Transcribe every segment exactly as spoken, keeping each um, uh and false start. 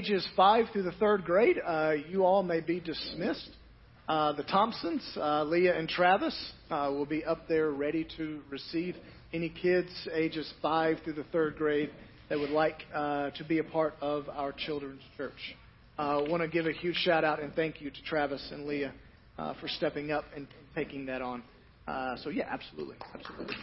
Ages five through the third grade, uh, you all may be dismissed. Uh, the Thompsons, uh, Leah and Travis, uh, will be up there ready to receive any kids ages five through the third grade that would like uh, to be a part of our children's church. I uh, want to give a huge shout out and thank you to Travis and Leah uh, for stepping up and, and taking that on. Uh, so yeah, absolutely, absolutely.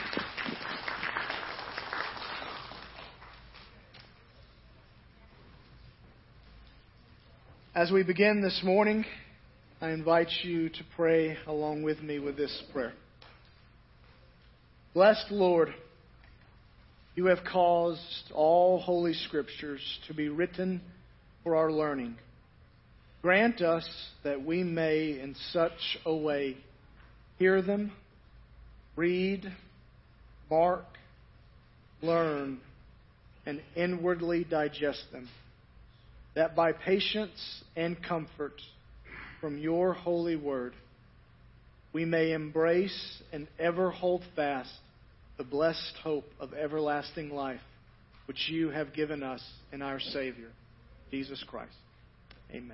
As we begin this morning, I invite you to pray along with me with this prayer. Blessed Lord, you have caused all holy scriptures to be written for our learning. Grant us that we may in such a way hear them, read, mark, learn, and inwardly digest them, that by patience and comfort from your holy word, we may embrace and ever hold fast the blessed hope of everlasting life, which you have given us in our Savior, Jesus Christ. Amen.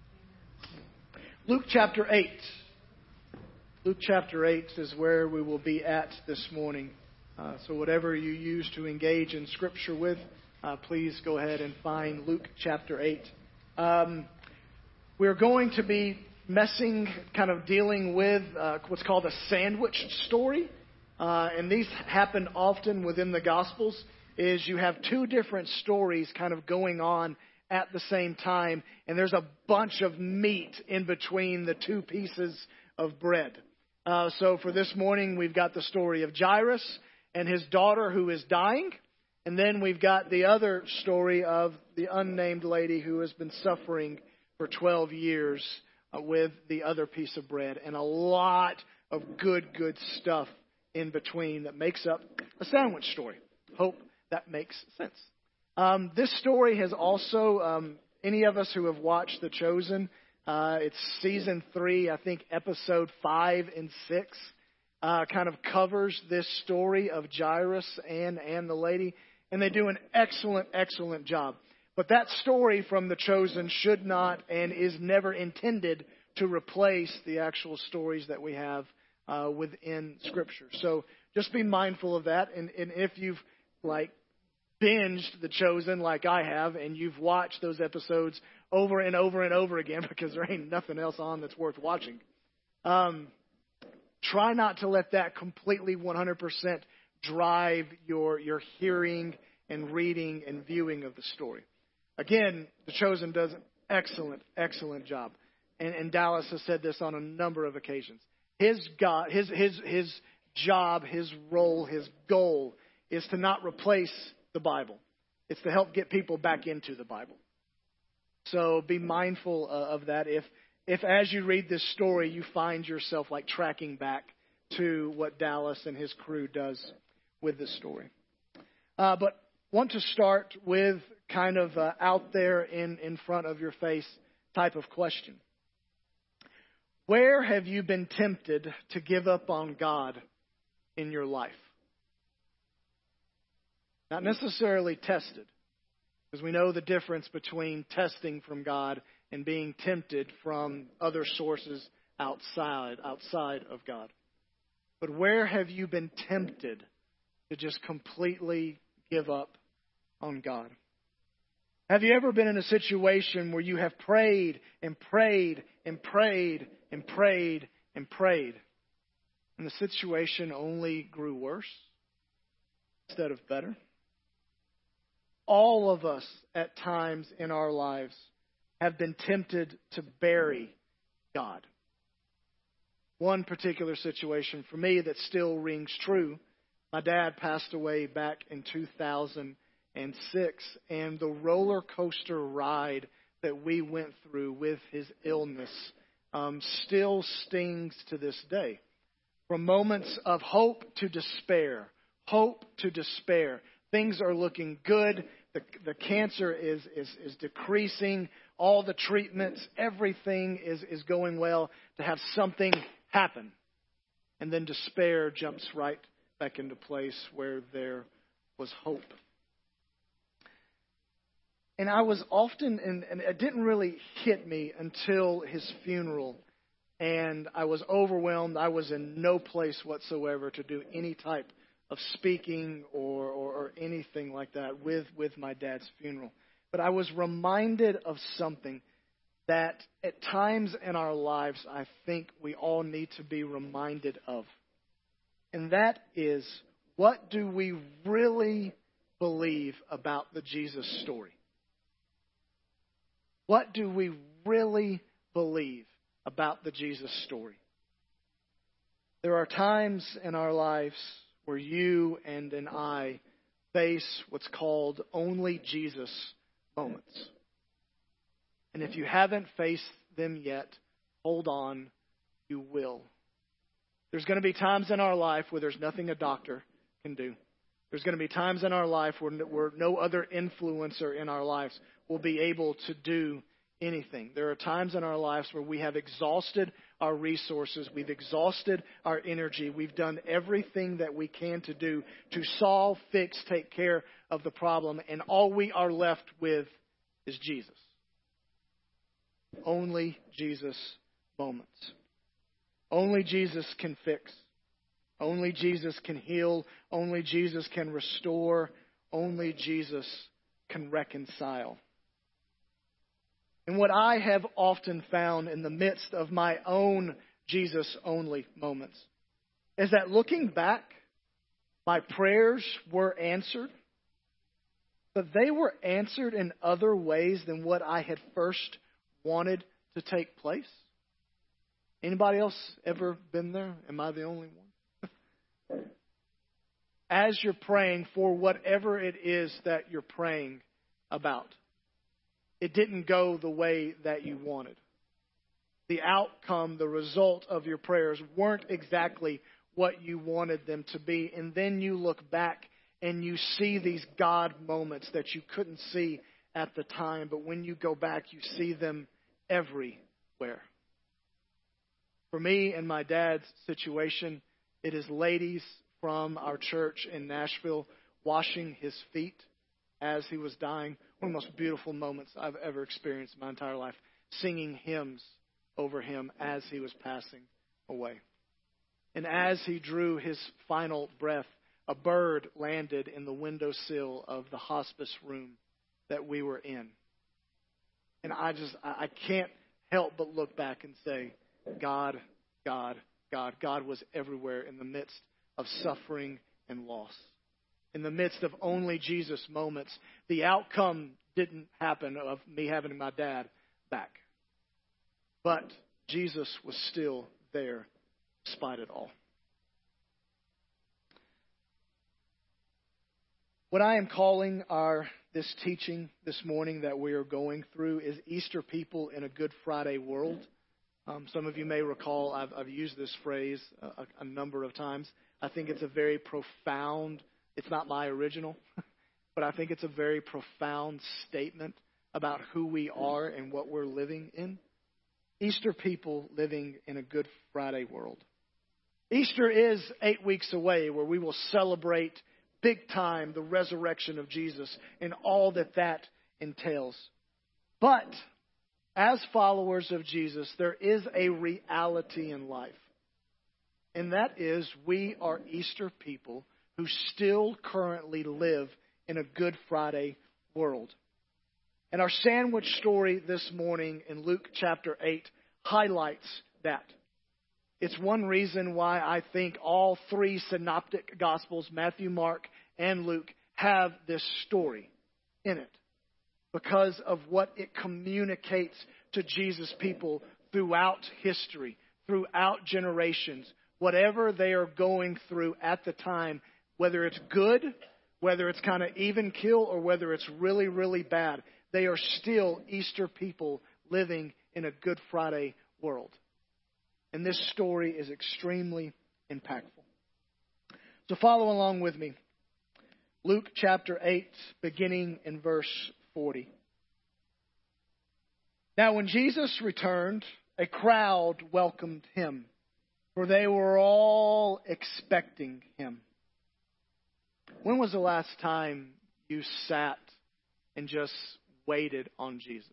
Luke chapter eight. Luke chapter eight is where we will be at this morning. Uh, so whatever you use to engage in Scripture with, Uh, please go ahead and find Luke chapter eight. Um, we're going to be messing, kind of dealing with uh, what's called a sandwich story. Uh, and these happen often within the Gospels, is you have two different stories kind of going on at the same time. And there's a bunch of meat in between the two pieces of bread. Uh, so for this morning, we've got the story of Jairus and his daughter who is dying. And then we've got the other story of the unnamed lady who has been suffering for twelve years uh, with the other piece of bread. And a lot of good, good stuff in between that makes up a sandwich story. Hope that makes sense. Um, this story has also, um, any of us who have watched The Chosen, uh, it's season three, I think episode five and six, uh, kind of covers this story of Jairus and, and the lady. And they do an excellent, excellent job. But that story from The Chosen should not and is never intended to replace the actual stories that we have uh, within Scripture. So just be mindful of that. And, and if you've like binged The Chosen like I have, and you've watched those episodes over and over and over again because there ain't nothing else on that's worth watching, um, try not to let that completely one hundred percent drive your your hearing and reading and viewing of the story. Again, The Chosen does an excellent, excellent job. And, and Dallas has said this on a number of occasions. His God, his his his job, his role, his goal is to not replace the Bible. It's to help get people back into the Bible. So be mindful uh, of that. If if as you read this story, you find yourself like tracking back to what Dallas and his crew does with this story. Uh, but want to start with kind of uh, out there in, in front of your face type of question. Where have you been tempted to give up on God in your life? Not necessarily tested, because we know the difference between testing from God and being tempted from other sources outside, outside of God. But where have you been tempted to just completely give up on God? Have you ever been in a situation where you have prayed and prayed and prayed and prayed and prayed, and the situation only grew worse instead of better? All of us at times in our lives have been tempted to bury God. One particular situation for me that still rings true. My dad passed away back in two thousand six, and the roller coaster ride that we went through with his illness um, still stings to this day. From moments of hope to despair, hope to despair. Things are looking good. The, the cancer is, is, is decreasing. All the treatments, everything is, is going well, to have something happen. And then despair jumps right back into place where there was hope. And I was often, and, and it didn't really hit me until his funeral. And I was overwhelmed. I was in no place whatsoever to do any type of speaking or, or, or anything like that with, with my dad's funeral. But I was reminded of something that at times in our lives I think we all need to be reminded of. And that is, what do we really believe about the Jesus story? What do we really believe about the Jesus story? There are times in our lives where you and and I face what's called only Jesus moments. And if you haven't faced them yet, hold on, you will. There's going to be times in our life where there's nothing a doctor can do. There's going to be times in our life where, where no other influencer in our lives will be able to do anything. There are times in our lives where we have exhausted our resources, we've exhausted our energy, we've done everything that we can to do to solve, fix, take care of the problem, and all we are left with is Jesus. Only Jesus moments. Only Jesus can fix. Only Jesus can heal. Only Jesus can restore. Only Jesus can reconcile. And what I have often found in the midst of my own Jesus-only moments is that looking back, my prayers were answered, but they were answered in other ways than what I had first wanted to take place. Anybody else ever been there? Am I the only one? As you're praying for whatever it is that you're praying about, it didn't go the way that you wanted. The outcome, the result of your prayers weren't exactly what you wanted them to be. And then you look back and you see these God moments that you couldn't see at the time. But when you go back, you see them everywhere. For me and my dad's situation, it is ladies from our church in Nashville washing his feet as he was dying. One of the most beautiful moments I've ever experienced in my entire life. Singing hymns over him as he was passing away. And as he drew his final breath, a bird landed in the windowsill of the hospice room that we were in. And I just, I can't help but look back and say, God, God, God. God was everywhere in the midst of suffering and loss. In the midst of only Jesus moments, the outcome didn't happen of me having my dad back. But Jesus was still there despite it all. What I am calling our this teaching this morning that we are going through is Easter People in a Good Friday World. Um, some of you may recall I've, I've used this phrase a, a number of times. I think it's a very profound, it's not my original, but I think it's a very profound statement about who we are and what we're living in. Easter people living in a Good Friday world. Easter is eight weeks away, where we will celebrate big time the resurrection of Jesus and all that that entails. But as followers of Jesus, there is a reality in life. And that is, we are Easter people who still currently live in a Good Friday world. And our sandwich story this morning in Luke chapter eight highlights that. It's one reason why I think all three synoptic gospels, Matthew, Mark, and Luke, have this story in it. Because of what it communicates to Jesus' people throughout history, throughout generations. Whatever they are going through at the time, whether it's good, whether it's kind of even kill, or whether it's really, really bad, they are still Easter people living in a Good Friday world. And this story is extremely impactful. So follow along with me. Luke chapter eight, beginning in verse forty. Now when Jesus returned, a crowd welcomed him, for they were all expecting him. When was the last time you sat and just waited on Jesus?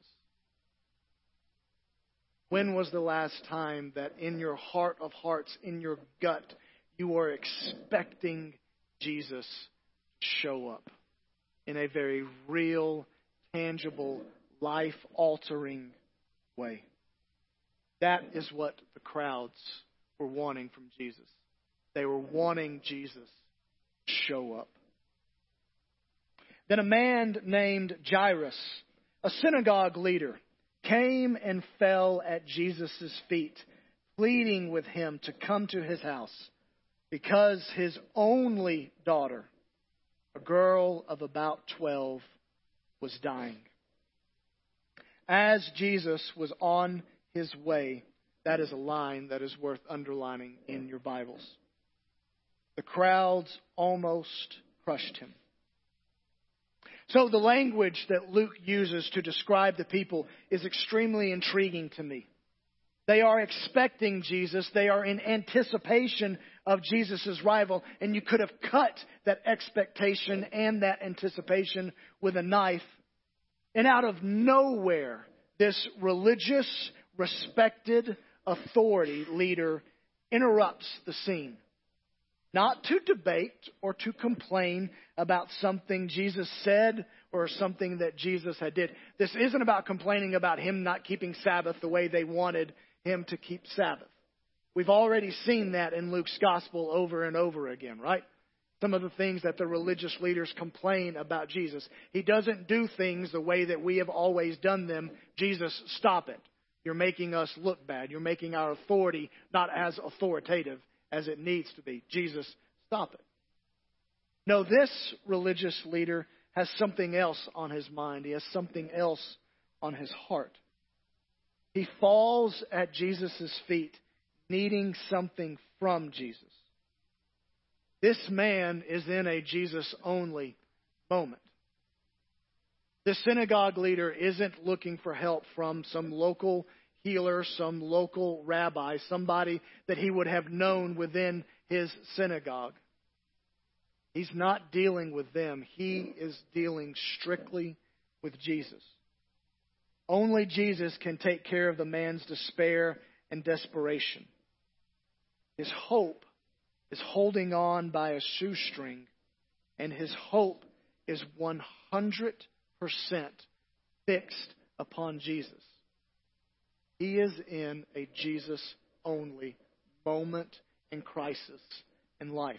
When was the last time that in your heart of hearts, in your gut, you were expecting Jesus to show up in a very real, tangible, life-altering way? That is what the crowds were wanting from Jesus. They were wanting Jesus to show up. Then a man named Jairus, a synagogue leader, came and fell at Jesus' feet, pleading with him to come to his house because his only daughter, a girl of about twelve, was dying. As Jesus was on his way, that is a line that is worth underlining in your Bibles. The crowds almost crushed him. So the language that Luke uses to describe the people is extremely intriguing to me. They are expecting Jesus. They are in anticipation of Jesus' arrival. And you could have cut that expectation and that anticipation with a knife. And out of nowhere, this religious, respected authority leader interrupts the scene. Not to debate or to complain about something Jesus said or something that Jesus had did. This isn't about complaining about him not keeping Sabbath the way they wanted him to keep Sabbath. We've already seen that in Luke's gospel over and over again, right? Some of the things that the religious leaders complain about Jesus. He doesn't do things the way that we have always done them. Jesus, stop it. You're making us look bad. You're making our authority not as authoritative as it needs to be. Jesus, stop it. No, this religious leader has something else on his mind. He has something else on his heart. He falls at Jesus' feet, needing something from Jesus. This man is in a Jesus-only moment. The synagogue leader isn't looking for help from some local healer, some local rabbi, somebody that he would have known within his synagogue. He's not dealing with them. He is dealing strictly with Jesus. Only Jesus can take care of the man's despair and desperation. His hope is holding on by a shoestring, and his hope is one hundred percent fixed upon Jesus. He is in a Jesus-only moment and crisis in life.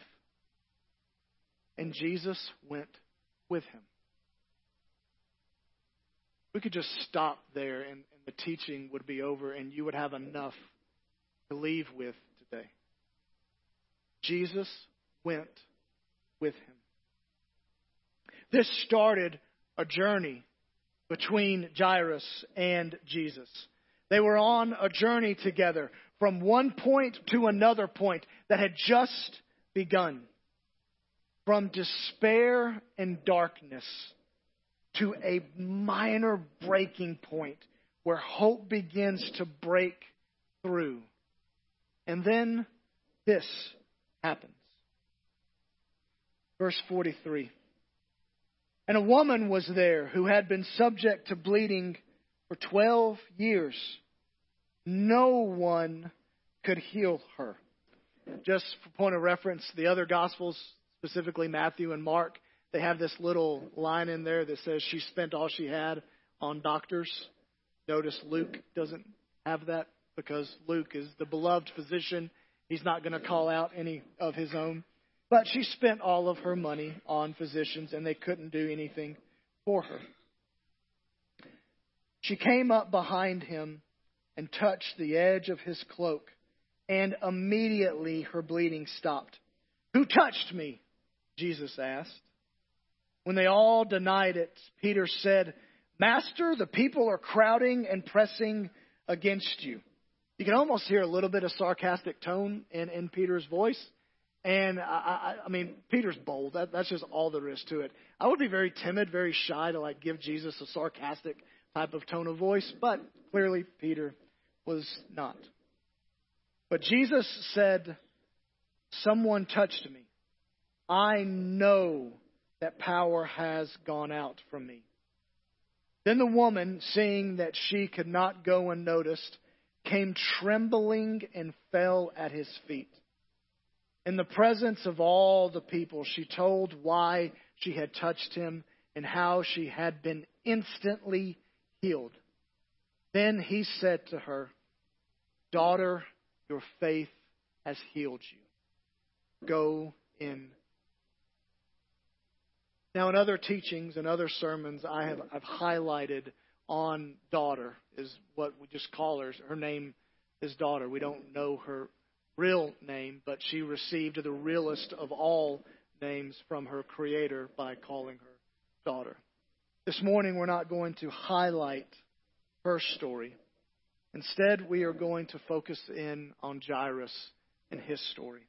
And Jesus went with him. We could just stop there and, and the teaching would be over and you would have enough to leave with today. Jesus went with him. This started a journey between Jairus and Jesus. They were on a journey together from one point to another point that had just begun. From despair and darkness to a minor breaking point where hope begins to break through. And then this happens. Verse forty-three. And a woman was there who had been subject to bleeding for twelve years. No one could heal her. Just for point of reference, the other Gospels, specifically Matthew and Mark, they have this little line in there that says she spent all she had on doctors. Notice Luke doesn't have that because Luke is the beloved physician. He's not going to call out any of his own. But she spent all of her money on physicians and they couldn't do anything for her. She came up behind him and touched the edge of his cloak, and immediately her bleeding stopped. "Who touched me?" Jesus asked. When they all denied it, Peter said, "Master, the people are crowding and pressing against you." You can almost hear a little bit of sarcastic tone in, in Peter's voice. And, I, I, I mean, Peter's bold. That, that's just all there is to it. I would be very timid, very shy to, like, give Jesus a sarcastic type of tone of voice. But clearly, Peter was not. But Jesus said, "Someone touched me. I know that power has gone out from me." Then the woman, seeing that she could not go unnoticed, came trembling and fell at his feet. In the presence of all the people, she told why she had touched him and how she had been instantly healed. Then he said to her, "Daughter, your faith has healed you. Go in." Now, in other teachings and other sermons, I have I've highlighted on daughter is what we just call her. Her name is daughter. We don't know her real name, but she received the realest of all names from her Creator by calling her daughter. This morning, we're not going to highlight her story. Instead, we are going to focus in on Jairus and his story.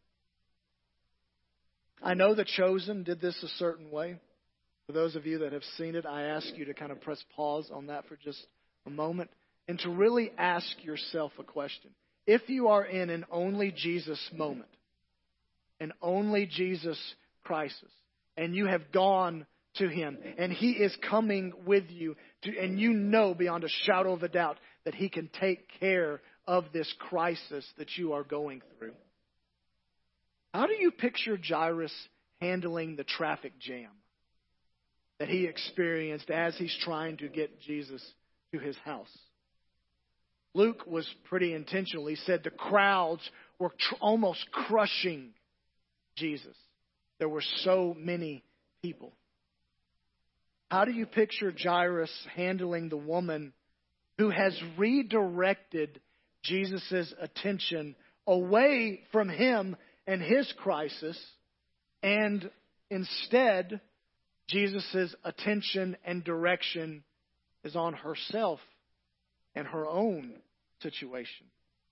I know The Chosen did this a certain way. For those of you that have seen it, I ask you to kind of press pause on that for just a moment and to really ask yourself a question. If you are in an only Jesus moment, an only Jesus crisis, and you have gone to Him, and He is coming with you, to, and you know beyond a shadow of a doubt that He can take care of this crisis that you are going through, how do you picture Jairus handling the traffic jam that he experienced as he's trying to get Jesus to his house? Luke was pretty intentional. He said the crowds were tr- almost crushing Jesus. There were so many people. How do you picture Jairus handling the woman who has redirected Jesus' attention away from him and his crisis, and instead Jesus' attention and direction is on herself and her own situation?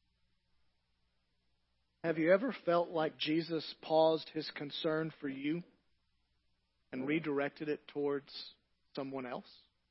Have you ever felt like Jesus paused His concern for you and redirected it towards someone else?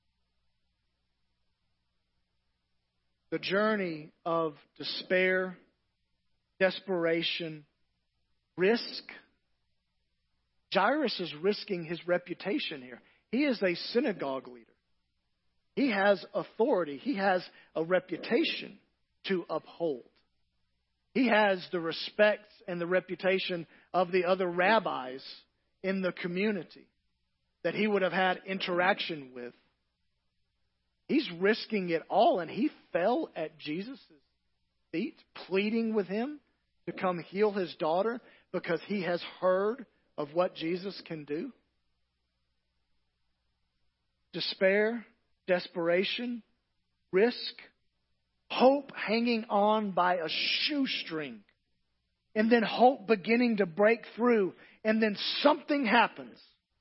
The journey of despair, desperation, risk. Jairus is risking his reputation here. He is a synagogue leader. He has authority. He has a reputation to uphold. He has the respect and the reputation of the other rabbis in the community that he would have had interaction with. He's risking it all, and he fell at Jesus' feet, pleading with him to come heal his daughter because he has heard of what Jesus can do. Despair, desperation, risk, hope hanging on by a shoestring, and then hope beginning to break through, and then something happens.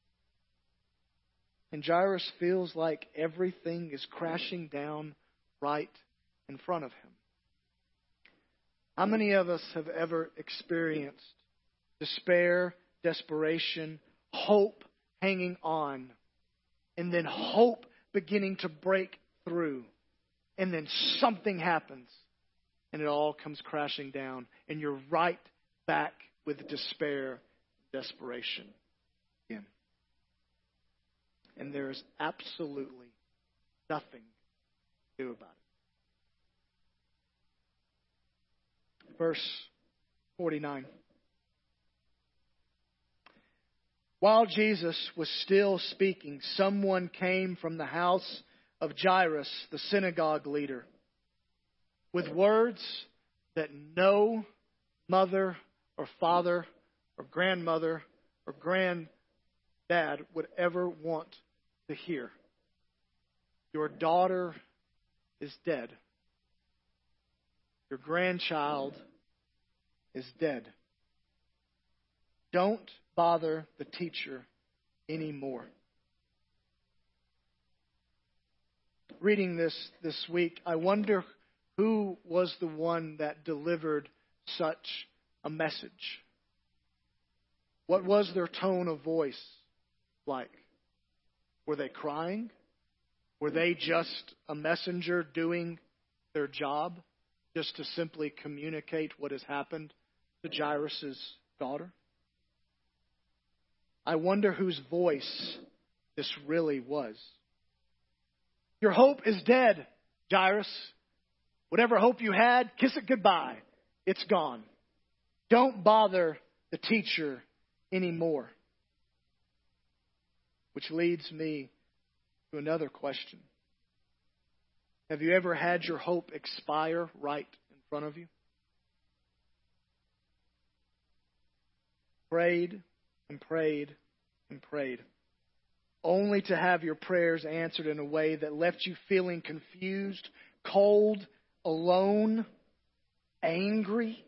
And Jairus feels like everything is crashing down right in front of him. How many of us have ever experienced despair, desperation, hope hanging on, and then hope beginning to break through, and then something happens, and it all comes crashing down, and you're right back with despair, desperation again. And there is absolutely nothing to do about it. Verse forty-nine. While Jesus was still speaking, someone came from the house of Jairus, the synagogue leader, with words that no mother or father or grandmother or granddad would ever want to hear. Your daughter is dead. Your grandchild is dead. Don't bother the teacher anymore. Reading this this week, I wonder who was the one that delivered such a message. What was their tone of voice like? Were they crying? Were they just a messenger doing their job, just to simply communicate what has happened to Jairus' daughter? I wonder whose voice this really was. Your hope is dead, Jairus. Whatever hope you had, kiss it goodbye. It's gone. Don't bother the teacher anymore. Which leads me to another question. Have you ever had your hope expire right in front of you? Prayed and prayed and prayed, only to have your prayers answered in a way that left you feeling confused, cold, alone, angry.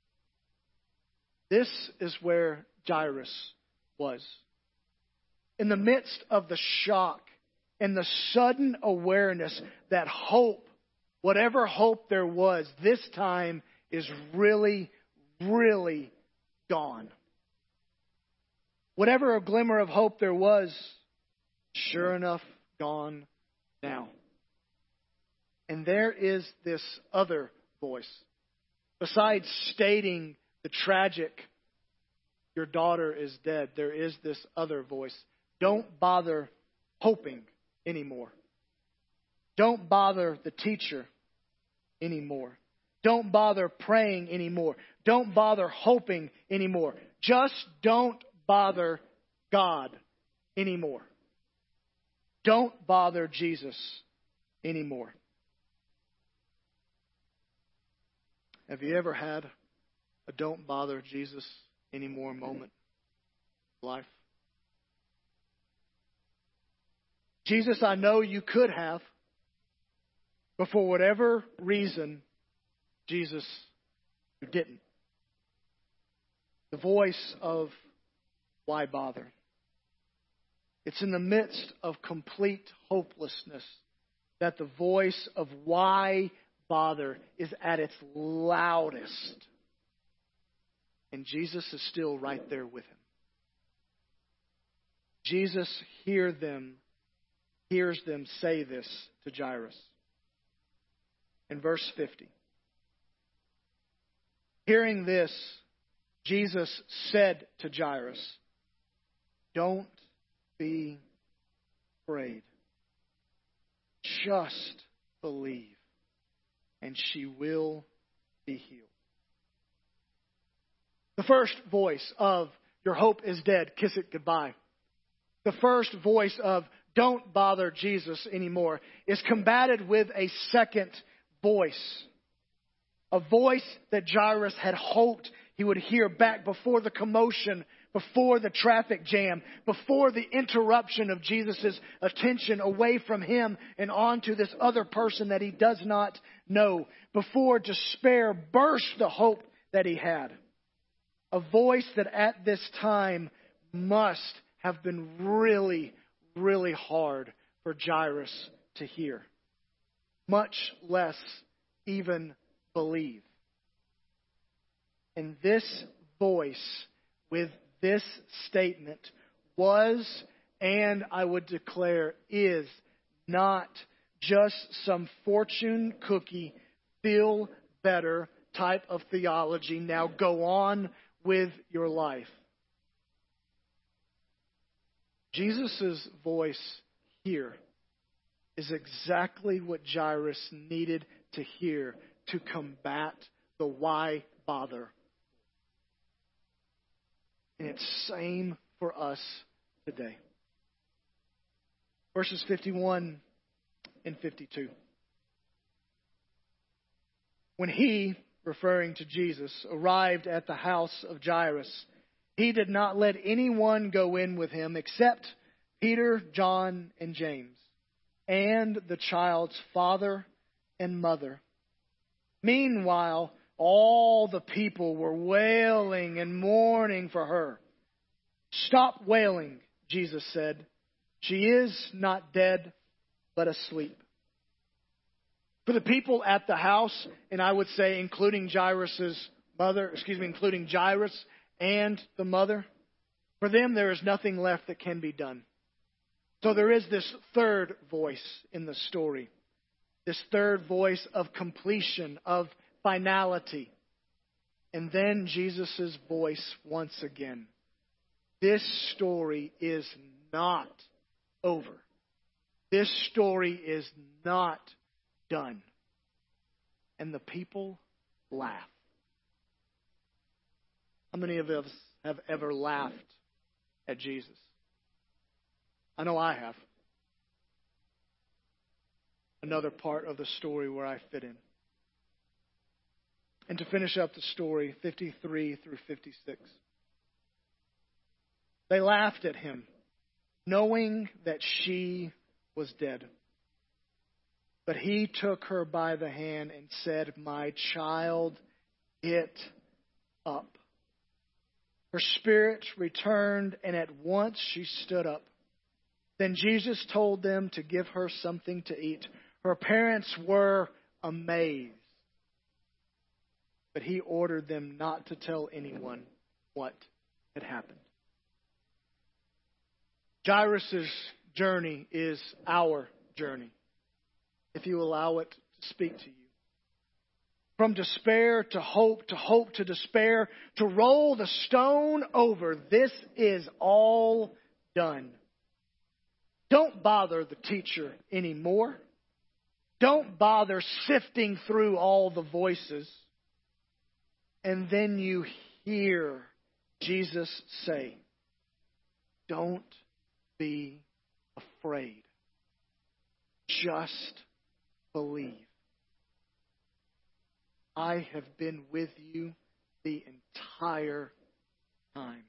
This is where Jairus was. In the midst of the shock and the sudden awareness that hope, whatever hope there was, this time is really, really gone. Whatever a glimmer of hope there was, sure enough, gone now. And there is this other voice. Besides stating the tragic, your daughter is dead, there is this other voice. Don't bother hoping anymore. Don't bother the teacher anymore. Don't bother praying anymore. Don't bother hoping anymore. Just don't bother God anymore. Don't bother Jesus anymore. Have you ever had a don't bother Jesus anymore moment in life? Jesus, I know you could have, but for whatever reason, Jesus, you didn't. The voice of why bother? It's in the midst of complete hopelessness that the voice of why bother is at its loudest. And Jesus is still right there with him. Jesus hear them, hears them say this to Jairus. In verse fifty. Hearing this, Jesus said to Jairus, don't be afraid. Just believe, and she will be healed. The first voice of your hope is dead, kiss it goodbye. The first voice of don't bother Jesus anymore is combated with a second voice. A voice that Jairus had hoped he would hear back before the commotion, before the traffic jam, before the interruption of Jesus' attention away from him and onto this other person that he does not know, before despair burst the hope that he had. A voice that at this time must have been really, really hard for Jairus to hear, much less even believe. And this voice with this statement was, and I would declare is, not just some fortune cookie, feel better type of theology. Now go on with your life. Jesus' voice here is exactly what Jairus needed to hear to combat the why bother. And it's same for us today. Verses fifty-one and fifty-two. When he, referring to Jesus, arrived at the house of Jairus, he did not let anyone go in with him except Peter, John, and James, and the child's father and mother. Meanwhile, all the people were wailing and mourning for her. Stop wailing, Jesus said. She is not dead, but asleep. For the people at the house, and I would say including Jairus' mother, excuse me, including Jairus and the mother, for them there is nothing left that can be done. So there is this third voice in the story. This third voice of completion, of finality. And then Jesus' voice once again. This story is not over. This story is not done. And the people laugh. How many of us have ever laughed at Jesus? I know I have. Another part of the story where I fit in. And to finish up the story, fifty-three through fifty-six. They laughed at him, knowing that she was dead. But he took her by the hand and said, "My child, get up." Her spirit returned, and at once she stood up. Then Jesus told them to give her something to eat. Her parents were amazed. But he ordered them not to tell anyone what had happened. Jairus' journey is our journey, if you allow it to speak to you. From despair to hope, to hope to despair, to roll the stone over. This is all done. Don't bother the teacher anymore. Don't bother sifting through all the voices. And then you hear Jesus say, "Don't be afraid. Just believe. I have been with you the entire time."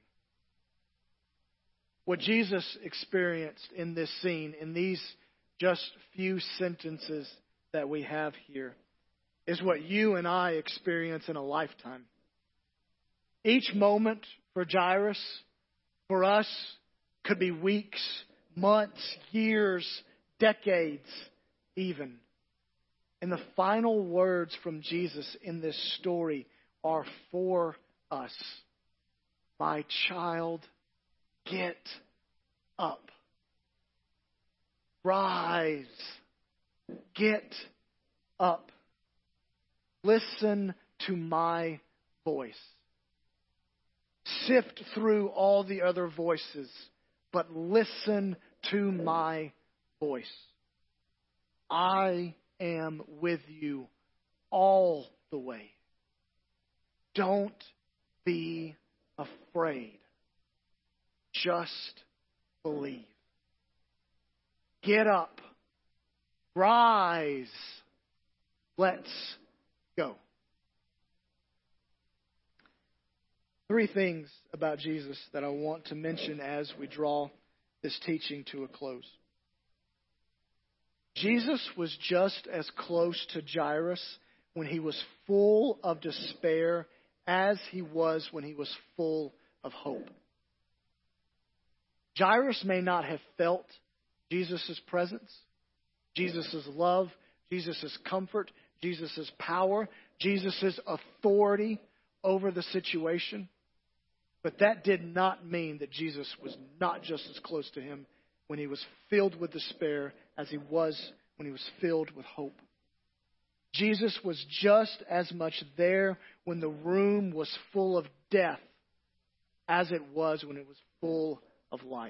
What Jesus experienced in this scene, in these just few sentences that we have here, is what you and I experience in a lifetime. Each moment for Jairus, for us, could be weeks, months, years, decades, even. And the final words from Jesus in this story are for us. "My child, get up. Rise. Get up. Listen to my voice. Sift through all the other voices, but listen to my voice. I am with you all the way. Don't be afraid. Just believe. Get up. Rise. Let's go." Three things about Jesus that I want to mention as we draw this teaching to a close. Jesus was just as close to Jairus when he was full of despair as he was when he was full of hope. Jairus may not have felt Jesus' presence, Jesus' love, Jesus' comfort, Jesus' power, Jesus' authority over the situation. But that did not mean that Jesus was not just as close to him when he was filled with despair as he was when he was filled with hope. Jesus was just as much there when the room was full of death as it was when it was full of life.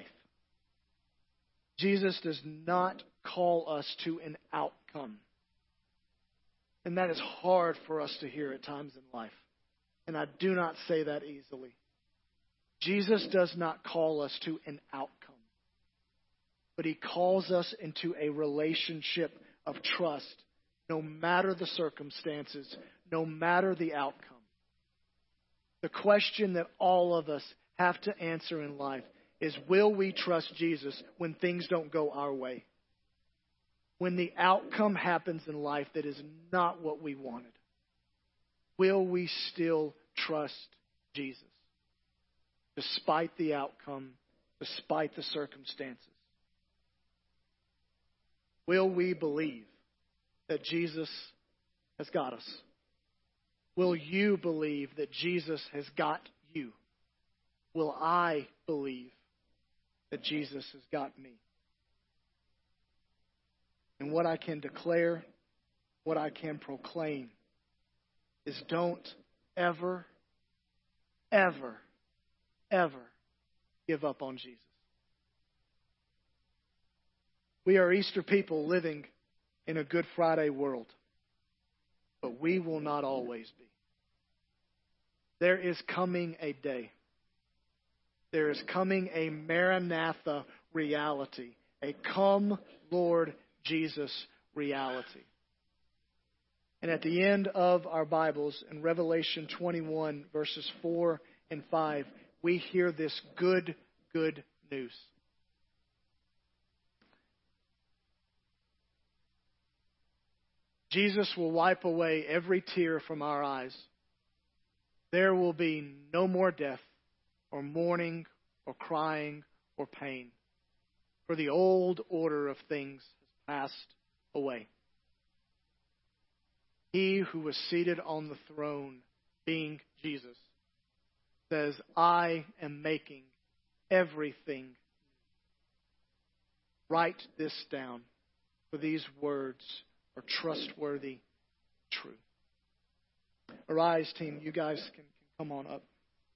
Jesus does not call us to an outcome. And that is hard for us to hear at times in life. And I do not say that easily. Jesus does not call us to an outcome. But he calls us into a relationship of trust, no matter the circumstances, no matter the outcome. The question that all of us have to answer in life is, will we trust Jesus when things don't go our way? When the outcome happens in life that is not what we wanted, will we still trust Jesus? Despite the outcome, despite the circumstances. Will we believe that Jesus has got us? Will you believe that Jesus has got you? Will I believe that Jesus has got me? And what I can declare, what I can proclaim is, don't ever, ever, ever give up on Jesus. We are Easter people living in a Good Friday world, but we will not always be. There is coming a day. There is coming a Maranatha reality, a come, Lord Jesus reality. And at the end of our Bibles, in Revelation twenty-one, verses four and five, we hear this good, good news. Jesus will wipe away every tear from our eyes. There will be no more death, or mourning, or crying, or pain. For the old order of things has passed away. He who was seated on the throne, being Jesus, says, I am making everything new. Write this down, for these words are trustworthy, true. Arise, team. You guys can, can come on up.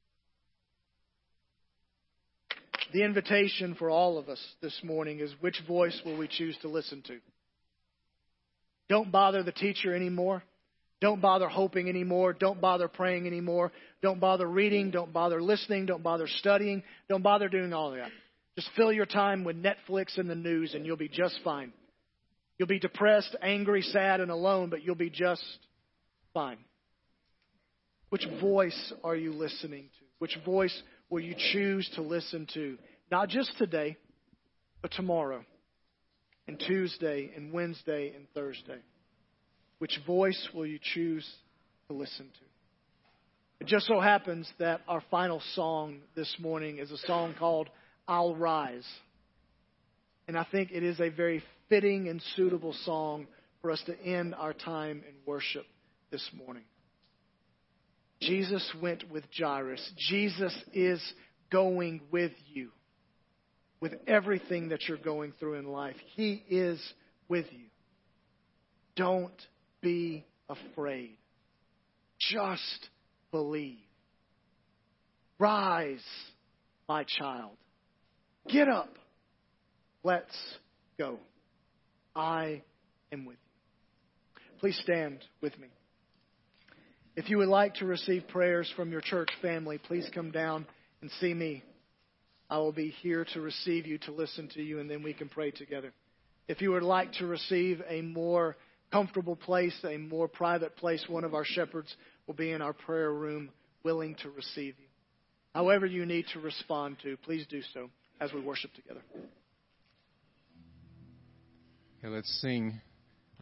The invitation for all of us this morning is, which voice will we choose to listen to? Don't bother the teacher anymore. Don't bother hoping anymore. Don't bother praying anymore. Don't bother reading. Don't bother listening. Don't bother studying. Don't bother doing all of that. Just fill your time with Netflix and the news, and you'll be just fine. You'll be depressed, angry, sad, and alone, but you'll be just fine. Which voice are you listening to? Which voice will you choose to listen to? Not just today, but tomorrow, and Tuesday, and Wednesday, and Thursday. Which voice will you choose to listen to? It just so happens that our final song this morning is a song called I'll Rise. And I think it is a very fitting and suitable song for us to end our time in worship this morning. Jesus went with Jairus. Jesus is going with you with everything that you're going through in life. He is with you. Don't be afraid. Just believe. Rise, my child. Get up. Let's go. I am with you. Please stand with me. If you would like to receive prayers from your church family, please come down and see me. I will be here to receive you, to listen to you, and then we can pray together. If you would like to receive a more comfortable place, a more private place, one of our shepherds will be in our prayer room willing to receive you. However you need to respond to, please do so as we worship together. Okay, let's sing